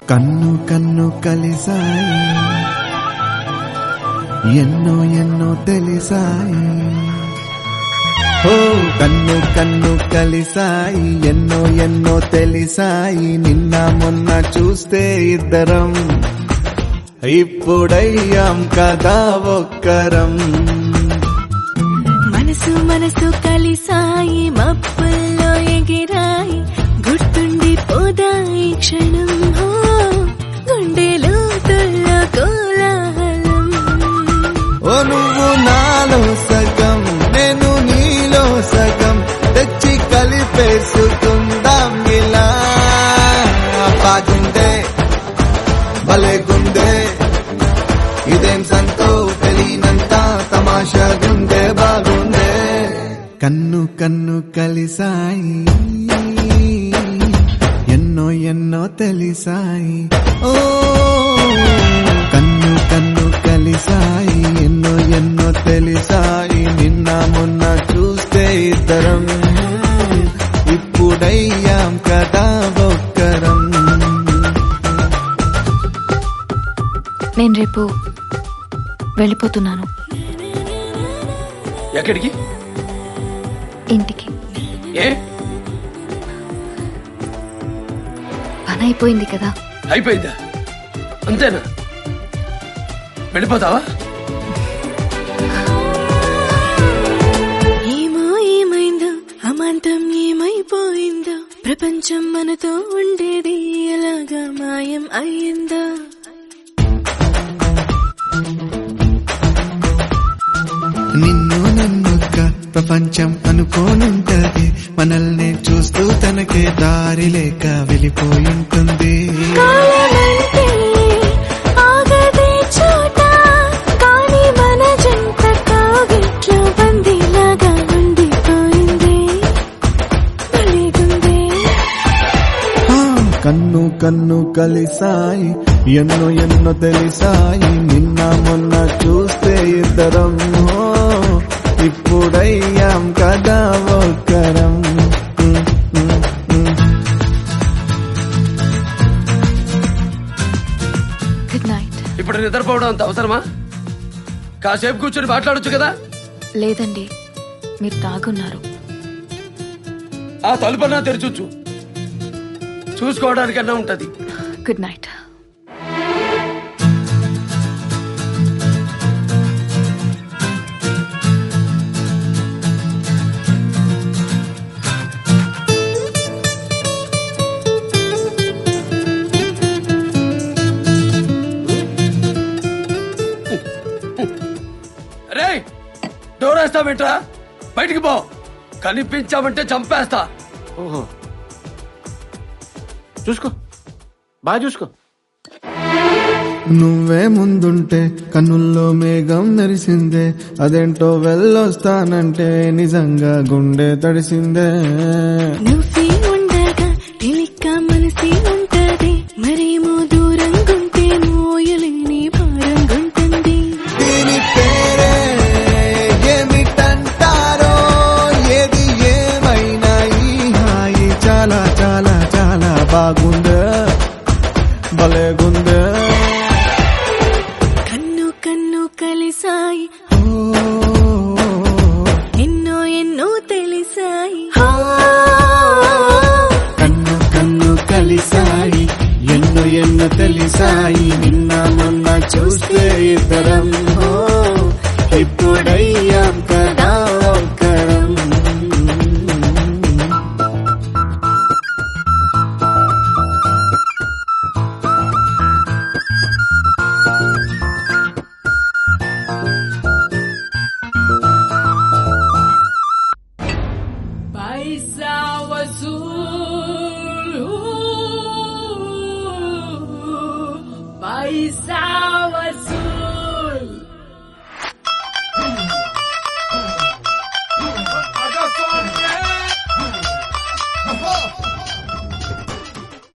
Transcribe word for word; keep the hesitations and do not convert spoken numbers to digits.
కన్ను కన్ను కలిసాయి, ఎన్నో ఎన్నో తెలిసాయి. ఓ కన్ను కన్ను కలిసాయి, ఎన్నో ఎన్నో తెలిసాయి. నిన్న మొన్న చూస్తే ఇద్దరం, ఇప్పుడయ్యాం కదా ఒక్కరం. మనసు మనసు కలిసాయి, మబ్బుల్లో ఎగిరాయి, గుర్తుండి పోదాయి క్షణం. గుండెలో తుల్లో కోలాహలం. ఓ నువ్వు నాలో సగం, నేను నీలో సగం, తెచ్చి కలిపేసుకుందాం ఇలా. బాగుందే భలేగుందే, ఇదేం సంతో తెలియనంత తమాషాగుందే, బాగుందే. కన్ను కన్ను కలిసాయి, ఎన్నో ఎన్నో తెలిసాయి. ఓ కన్ను కన్ను కలిసాయి, ఎన్నో ఎన్నో తెలిసాయి. నిన్న మొన్న చూస్తే ఇద్దరం, ఇప్పుడయ్యాం కదా ఒక్కరం. నేను రేపు వెళ్ళిపోతున్నాను. ఎక్కడికి? ఇంటికి. ఏ పని అయిపోయింది కదా. అయిపోయిందా? అంతేనా? వెళ్ళిపోతావా? ఏమో ఏమైందో, అమాంతం ఏమైపోయిందో, ప్రపంచం మనతో ఉండేది ఎలాగా మాయం అయ్యిందో. నిన్ను నన్నుక్క ప్రపంచం అనుకోనుంటది, మనల్ని చూస్తూ తనకే దారి లేక వెళ్ళిపోయింటుంది. ఆగదే చోట, కానీ మన జంట కాగిట్లో బందీలాగా ఉండిపోయింది. బలిగుందే. కన్ను కన్ను కలిసాయి, ఎన్నో ఎన్నో తెలిసాయి. నిన్న మొన్న చూస్తే ఇద్దరం, ఇప్పుడయ్యాం కదా ఒక్కరం. Good night. ఇప్పుడు నిద్రపోవడం అంత అవసరమా? కాసేపు కూర్చొని మాట్లాడొచ్చు కదా. లేదండి, మీరు తాగున్నారు. ఆ తలుపన్నా తెరచొచ్చు, చూసుకోవడానికన్నా ఉంటది. Good night. రే డోర్ వేస్తావేంట్రా? బయటికి పో, కనిపించామంటే చంపేస్తా. ఓహో, చూసుకో, బాగా చూసుకో. నువ్వే ముందుంటే కన్నుల్లో మేఘం నెరిసిందే, అదేంటో వెళ్ళొస్తానంటే నిజంగా గుండె తడిసిందే. నువ్వే ఉండగా తెలిక్క మనసి ఉంటది, మరేమో దూరంగుంటే మోయలేని భారంగుంటుంది. దీని పేరే ఏమిటంటారో, ఏది ఏమైనా ఈ హాయి చాలా చాలా చాలా బాగుందే, భలేగుందే. కన్ను కన్ను కలిసాయి, ఎన్నో ఎన్నో తెలిసాయి. కన్ను కన్ను కలిసాయి, ఎన్నో ఎన్నో తెలిసాయి. నిన్న మొన్న చూస్తే ఇద్దరం, ఇప్పుడయ్యాం కదా ఒక్కరం. Paisa Azul, Paisa Azul.